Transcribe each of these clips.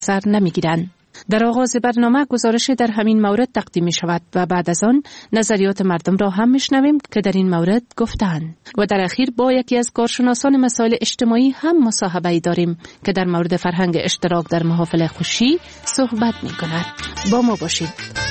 سر نمیگیرند. در آغاز برنامه گزارش در همین مورد تقدیم می شود و بعد از آن نظریات مردم را هم میشنویم که در این مورد گفتند و در اخیر با یکی از کارشناسان مسائل اجتماعی هم مصاحبه داریم که در مورد فرهنگ اشتراک در محافل خوشی صحبت می کند. با ما باشید.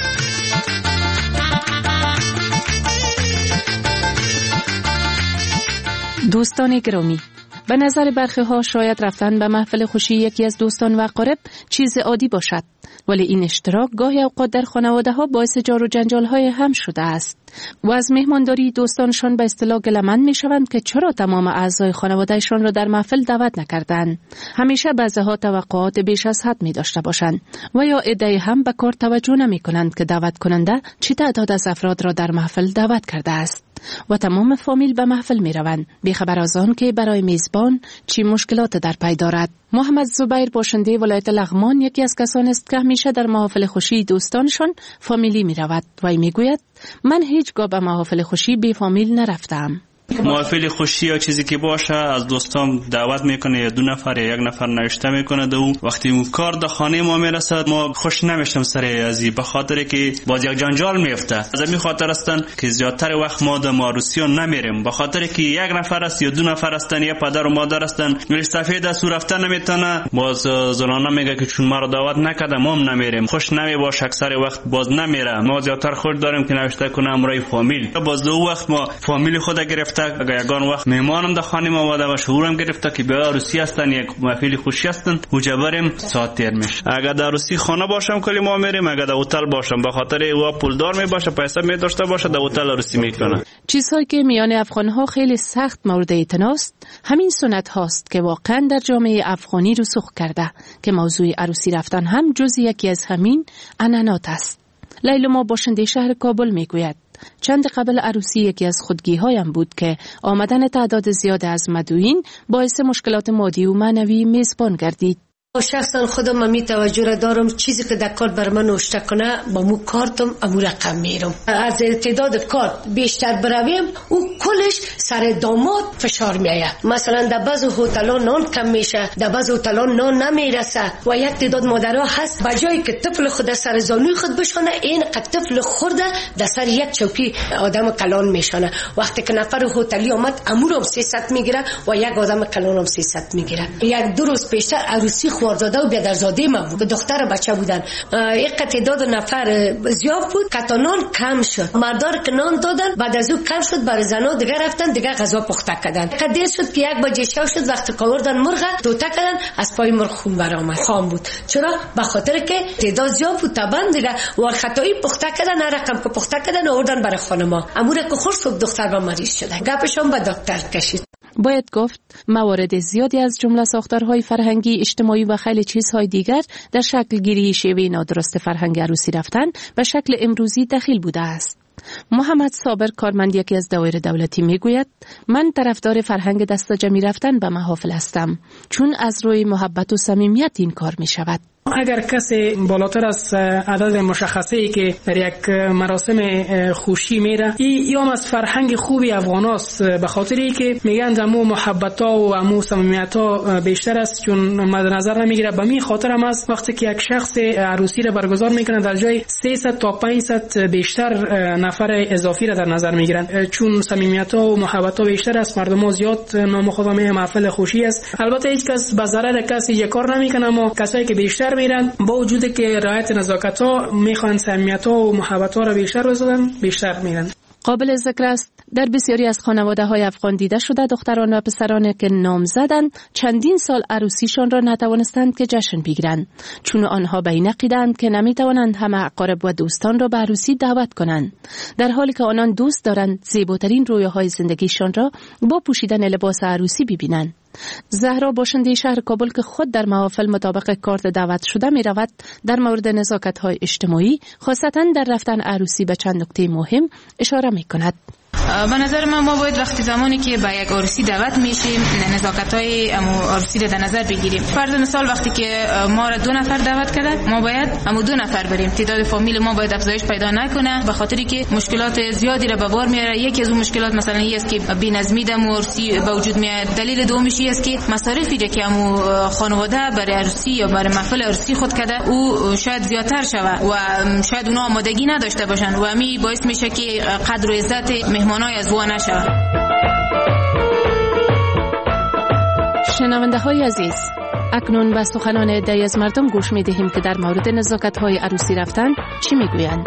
دوستان گرامی، به نظر برخی ها شاید رفتن به محفل خوشی یکی از دوستان و اقارب چیز عادی باشد، ولی این اشتراک گاهی اوقات در خانواده ها باعث جار و جنجال های هم شده است و از مهمانداری دوستانشان به اصطلاح گله‌مند می شوند که چرا تمام اعضای خانوادهشان را در محفل دعوت نکردند. همیشه بعضی‌ها توقعات بیش از حد می داشته باشند و یا عده‌ای هم به کار توجه نمی کنند که دعوت کننده چه تعداد از افراد را در محفل دعوت کرده است و تمام فامیل به محفل می روند بی‌خبر از آن که برای میزبان چی مشکلات در پی دارد. محمد زبیر باشنده ولایت لغمان یکی از کسان است که همیشه در محافل خوشی دوستانشان فامیلی می رود و می گوید من هیچگاه به محافل خوشی بی فامیل نرفتم. محافل خوشی یا چیزی که باشه از دوستام دعوت میکنه، یا 2 نفر یا 1 نفر نوشته میکنه دو وقتی اون کار در خانه ما میرسد ما خوش نمیشم سر ازی، به خاطر که باز یک جنجال میفته. از این خاطر هستن که زیادتر وقت ما در عروسی نمیریم، به خاطر که 1 نفر است یا 2 نفر هستن یا پدر و مادر هستن، ولی سفید از رفتن نمیتونه. باز زنانه میگه که چون ما رو دعوت نکرده ما هم نمیریم، خوش نمیباشه، اکثر وقت باز نمیره. ما زیادتر خوش داریم که نوشته کنه امرای فامیل. باز دو وقت ما فامیل خود گرفته، اگر یگان وقت مهمانم در خانه ما اومده و شعورم گرفته که بیا عروسی هستن یک محفل خوشی هستن وجا بریم ساعت تیر میشه. اگر در عروسی خانه باشم کلی ما میریم، اگر در هتل باشم به خاطر او پولدار می باشه، پیسه می داشته باشه، در هتل عروسی میکنه. چیزهایی که میان افغان‌ها خیلی سخت مورد اعتناست همین سنت هاست که واقعا در جامعه افغانی رسوخ کرده که موضوع عروسی رفتن هم جز یکی از همین عنعنات است. لیلا باشنده شهر کابل میگوید چند قبل عروسی یکی از خودگی‌هایم بود که آمدن تعداد زیاد از مدعوین باعث مشکلات مادی و معنوی میزبان گردید. شخصا خودم می توجه را دارم چیزی که در کارت بر من نوشته کنه با مو کارتم امو رقم میرم. از تعداد کارت بیشتر برویم او کلش سر داماد فشار میآید. مثلا در بعض هتل‌ها نان کم میشه، در بعض هتل‌ها نان نمیرسه و یک تعداد مادرها هست به جایی که طفل خود سر زانوی خود بشونه این طفل خورده در سر یک چوکی آدم کلان میشونه. وقتی که نفر هتلی آمد امو رو 300 میگیره و یک آدم کلان هم 300 میگیره. یک 2 روز پیشتر عروسی خواردزاده و بیادرزاده ما بود، دختر بچه بودن. یک تعداد نفر زیاد بود که نان کم شد. مردار که نان دادن بعد از او کم شد، برای زنا دیگه رفتن دیگه غذا پخته کردن. قدیر شد که 1 بجه شب شد وقتی کاوردن مرغ توته کردن از پای مرغ خون برآمد. خام بود. چرا؟ به خاطر که تعداد زیاد بود طبعا دیگه و خطایی پخته کردن، رقم که پخته کردن آوردن برای خانم ما. امور که خورد صبح دختر با مریض شده. گپشون به دکتر کشید. باید گفت موارد زیادی از جمله ساختارهای فرهنگی، اجتماعی و خیلی چیزهای دیگر در شکل گیری شیوه نادرست فرهنگ عروسی رفتن به شکل امروزی دخیل بوده است. محمد صابر کارمند یکی از دوایر دولتی میگوید من طرفدار فرهنگ دست جمعی رفتن به محافل هستم چون از روی محبت و صمیمیت این کار می شود. اگر کسی بالاتر از عدد مشخصه‌ای که در یک مراسم خوشی میره یا از فرهنگ خوبی افغاناست، به خاطری که میگن امو محبت‌ها و امو صمیمیت‌ها بیشتر است چون مد نظر نمیگیره. به می خاطر هم است وقتی که یک شخص عروسی را برگزار میکنه در جای 300 تا 500 بیشتر نفر اضافی را در نظر میگیرن چون صمیمیت‌ها و محبت‌ها بیشتر است، مردم زیاد نام خدا می محفل خوشی است. البته هیچ کس به ضرر کسی یک کار نمیکنه، اما کسایی که بیشتر میرن با وجود که رعایت نزاکت ها میخوان صمیمیت ها و محبت ها را بیشتر بزنن بیشتر میرن. قابل ذکر است در بسیاری از خانواده های افغان دیده شده دختران و پسران که نام زدند چندین سال عروسیشان را نتوانستند که جشن بگیرند چون آنها به این عقیده‌اند که نمیتوانند همه اقارب و دوستان را به عروسی دعوت کنند، در حالی که آنان دوست دارند زیباترین رویاهای زندگیشان را با پوشیدن لباس عروسی ببینند. زهرا باشنده شهر کابل که خود در محافل مطابق کارت دعوت شده می رود در مورد نزاکت‌های اجتماعی خاصتاً در رفتن عروسی به چند نکته مهم اشاره می کند. به نظر ما باید وقتی زمانی که به یک عروسی دعوت میشیم نزاکت‌های عروسی رو در نظر بگیریم. فرض مثال وقتی که ما را 2 نفر دعوت کرده، ما باید 2 نفر بریم. تعداد فامیل ما باید افزایش پیدا نکنه، به خاطری که مشکلات زیادی را به بار میاره. یکی از اون مشکلات مثلا این است که بی‌نظمی در عروسی به وجود میاد. دلیل دومیش است که مصارفی که خانواده برای عروسی یا برای محفل عروسی خود کرده او شاید زیادتر شود و شاید اونا آمادگی نداشته باشن و می باعث میشه که قدر و عزت مهمانای از وا نشه. شنونده های عزیز، اکنون به سخنان عده‌ای از مردم گوش می دهیم که در مورد نزاکت های عروسی رفتن چی می گویند.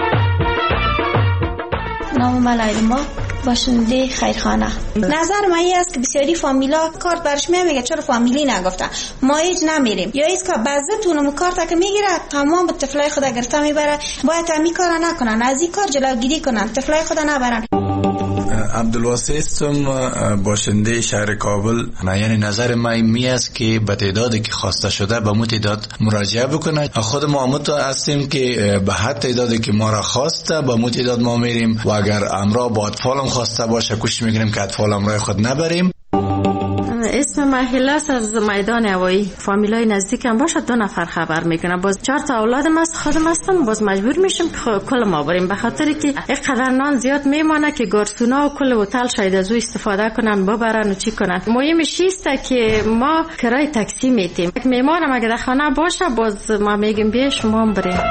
نام من لیلا باشنده خیرخانه. نظر من این است که بسیاری فامیلا کارت برش میگه چرا فامیلی نگفتن ما هیچ نمیریم، یا ایست که بعضتون کارت که میگیره تمام طفلای خود گرفته میبره، باید همی کار نکنن، از این کار جلوگیری کنن، طفلای خود نبرن. عبدالواسع هستم، باشنده شهر کابل. یعنی نظر من می است که به تعدادی که خواسته شده به مو تعداد مراجعه بکنه. خود ما متو هستیم که به هر تعدادی که ما را خواسته به مو تعداد ما میریم و اگر امرا با اطفالم خواسته باشه کوشش میکنیم که اطفال امرای خود نبریم. اسم محله از میدان هوایی. فامیلای نزدیکم باشه 2 نفر خبر میکنن، باز 4 تا اولادم است خودم هستم، باز مجبور میشم کل ما بریم، به خاطر که اینقدر نان زیاد میمانه که گارسونا و کل هتل شاید از او استفاده کنن ببرن و چی کنن. مهمش است که ما کرای تاکسی میتیم. میمانم اگه در خانه باشه باز ما میگیم بیا شما بریم.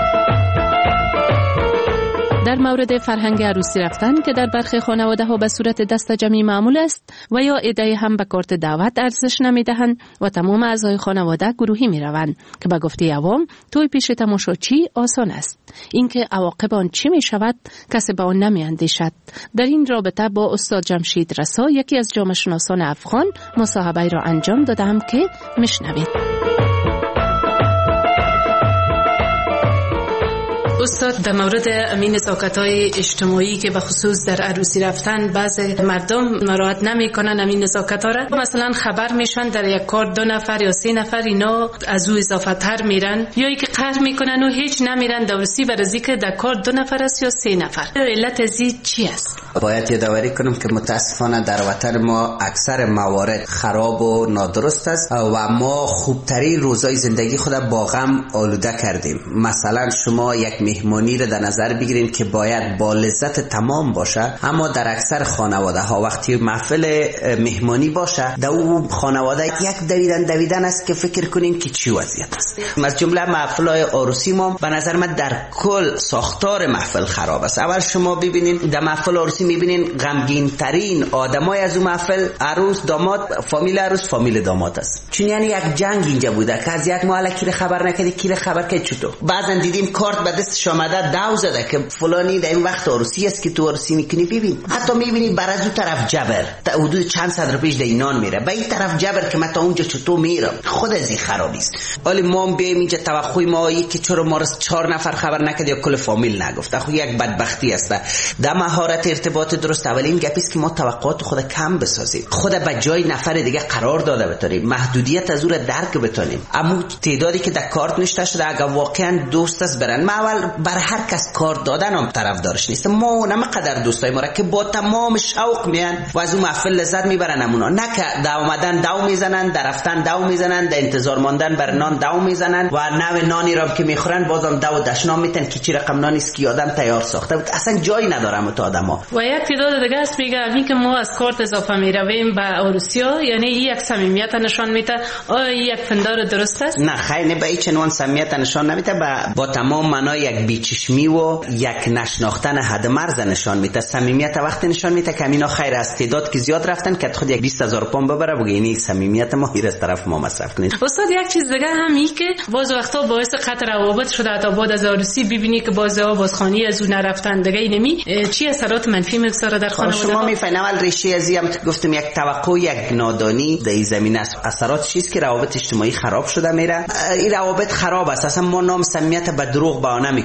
در مورد فرهنگ عروسی رفتن که در برخی خانواده‌ها به صورت دست جمعی معمول است و یا عده‌ای هم به کارت دعوت ارزش نمیدهند و تمام اعضای خانواده گروهی میروند که به گفته عوام توی پیش تماشاچی آسان است. اینکه عواقب آن چی می شود کسی به آن نمی اندیشد. در این رابطه با استاد جمشید رسا یکی از جامعه شناسان افغان مصاحبه را انجام دادم که میشنوید. استاد، در مورد امین نزاکت‌های اجتماعی که به خصوص در عروسی رفتن بعض مردم ناراحت نمی‌کنن امین نزاکت‌ها را، مثلا خبر میشن در یک کار 2 نفر یا 3 نفر اینا از او اضافه تر میرن، یا اینکه قهر میکنن و هیچ نمیرن در عروسی برای که در کار 2 نفر است یا 3 نفر. علت از این چی است؟ باید یادآوری کنم که متاسفانه در وطن ما اکثر موارد خراب و نادرست است و ما خوبترین روزای زندگی خود با غم آلوده کردیم. مثلا شما یک مهمانی رو در نظر بگیرین که باید با لذت تمام باشه، اما در اکثر خانواده ها وقتی محفل مهمانی باشه در اون خانواده یک دویدن است که فکر کنین که چی وضعیت است. از جمله محفل‌های عروسی ما به نظر من در کل ساختار محفل خراب است. اول شما ببینین در محفل عروسی میبینین غمگین ترین آدمای از اون محفل عروس، داماد، فامیل عروس، فامیل داماد است. چون یعنی یک جنگ اینجا بوده که از یک محل کی خبر نکردی کی خبر که چطور. بعضن دیدیم کارت به دستش آمده داو زده که فلانی در این وقت عروسی است که تو عروسی میکنی. ببین حتی میبینی بر از اون طرف جبر تا حدود چند صد روپیش در اینان میره، به این طرف جبر که من تا اونجا چطور میرم. خود از این خرابی است. ولی ما بیایم اینجا توقع ما ای که چرا ما 4 نفر خبر نکرد یا کل فامیل نگفت، خب یک بدبختی است. در مهارت ارتباط درست اولین گپی است که ما توقعات خود کم بسازیم، خود به جای نفر دیگه قرار داده بتونیم، محدودیت از او را درک بتونیم. اما تعدادی که در کارت نشته شده اگر واقعا دوست است برن، ما اول بر هر کس کارت دادن هم طرفدارش نیست. ما نمیقدر دوستای ما را که با تمام شوق میان و از اون محفل لذت میبرن، امونا نه که داو اومدن داو میزنن، در رفتن داو میزنن، در انتظار ماندن بر نان داو میزنن و نوع نانی را که میخورن بازم داو دشنام میتن که چی رقم نانی است که آدم تیار ساخته بود. اصلا جایی نداره مت آدما. و یک تعداد دیگه است میگه این که ما از کارت اضافه میرویم به عروسیا، یعنی یک صمیمیت نشان میده. آیا یک پندار درست است؟ نه خیر، به هیچ عنوان صمیمیت نشان نمیده، با تمام معنای یک بیچشمی و یک نشناختن حد مرز نشان میده. صمیمیت وقتی نشان میده که اینا خیر است، تعداد که زیاد رفتن که خود یک 20000 پوند ببره بگه این صمیمیت ما هیر از طرف ما مصرف کنید. استاد یک چیز دیگه هم این که باز وقتا باعث قطع روابط شده، تا بعد از عروسی ببینی که بازها بازخوانی از اون نرفتن دیگه اینمی چی اثرات منفی میگذاره در خانواده؟ شما میفهمید اول ریشه از هم گفتم یک توقع، یک نادانی در این زمینه است. اثرات چیست که روابط اجتماعی خراب شده میره. این روابط خراب است. اصلا ما نام صمیمیت به دروغ بهانه میکنیم.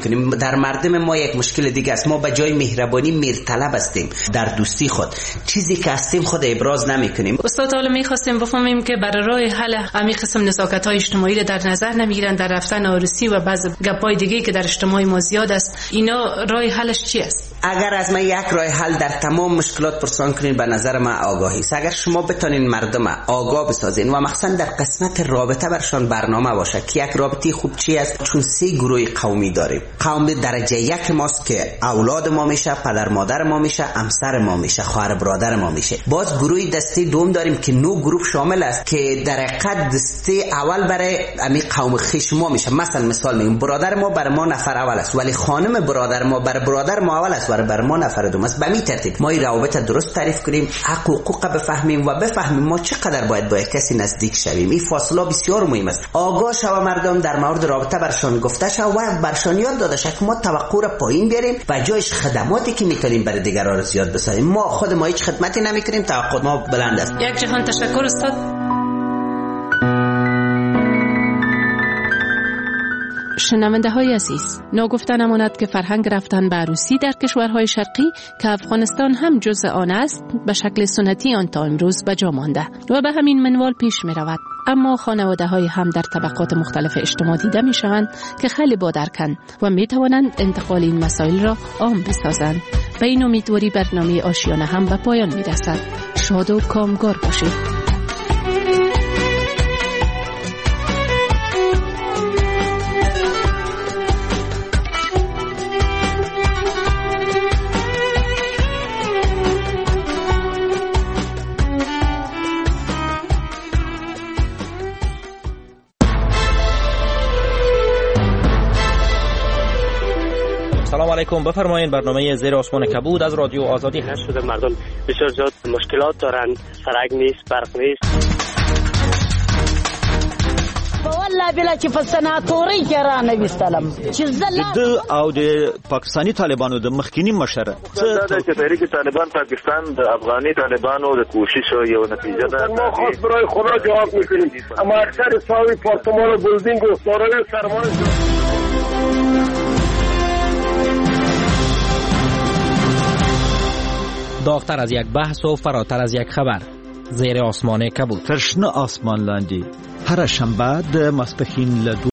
میکنیم. در مردم ما یک مشکل دیگه است، ما به جای مهربانی میرطلب هستیم در دوستی خود، چیزی که هستیم خود ابراز نمیکنیم. استاد حالا میخواستیم بفهمیم که برای راه حل همین قسم نزاکت‌های اجتماعی را در نظر نمیگیرن در رفتن عروسی و بعض گپای دیگه که در اجتماع ما زیاد است، اینا راه حلش چی است؟ اگر از من یک راه حل در تمام مشکلات پرسان کنین، به نظر من آگاهی است. اگر شما بتونین مردم آگاه بسازین و مخصوصا در قسمت رابطه برشان برنامه باشه که یک رابطه خوب چی است، چون 3 گروه قومی داریم. قوم درجه 1 ماست که اولاد ما میشه، پدر مادر ما میشه، همسر ما میشه، خواهر برادر ما میشه. باز گروه دسته دوم داریم که 9 گروه شامل است که در حقیقت دسته اول برای امی قوم خویش ما میشه. مثال میگم برادر ما برای ما نفر اول است، ولی خانم برادر ما برای برادر ما اول است و برای ما نفر دوم است. به می ترتیب ما این روابط درست تعریف کنیم، حقوق بفهمیم و بفهمیم ما چقدر باید با کسی نزدیک شویم. این فاصله بسیار مهم است. آگاه شو مردم در مورد رابطه برشان گفته شو و برشان یاد داده شو که ما توقع را پایین بیاریم و جایش خدماتی که میتونیم برای دیگران زیاد بسازیم. ما خود ما هیچ خدمتی نمیکنیم، توقع ما بلند است. یک جهان تشکر استاد. شنونده های عزیز، ناگفته نماند که فرهنگ رفتن به عروسی در کشورهای شرقی که افغانستان هم جزء آن است به شکل سنتی آن تا امروز به جا مانده و به همین منوال پیش می رود. اما خانواده های هم در طبقات مختلف اجتماع دیده می شوند که خیلی بادرکن و می توانند انتقال این مسائل را عام بسازند. به این امیدواری برنامه آشیانه هم به پایان می رسد. شاد و کامگار باشید. سلام علیکم، بفرمایید. برنامه زیر آسمان کبود از رادیو آزادی هست. شده مردم بسیار زیاد مشکلات دارن، سرک نیست، برق نیست. والله بلا چې په سناتوري کې را نوستلم چې د او د پاکستانی طالبانو د مخکینی مشر دا چې تحریک طالبان پاکستان د افغاني طالبانو د کوشش یو نتیجه ده. ما خاص برای خدا جواب میکنیم، اما اکثر ساوی پارتمان و بلدینگ و سارای سرمان داغتر از یک بحث و فراتر از یک خبر. زیر آسمان کبود، تشنه آسمان لاندی، هر شنبه د ماسپښین له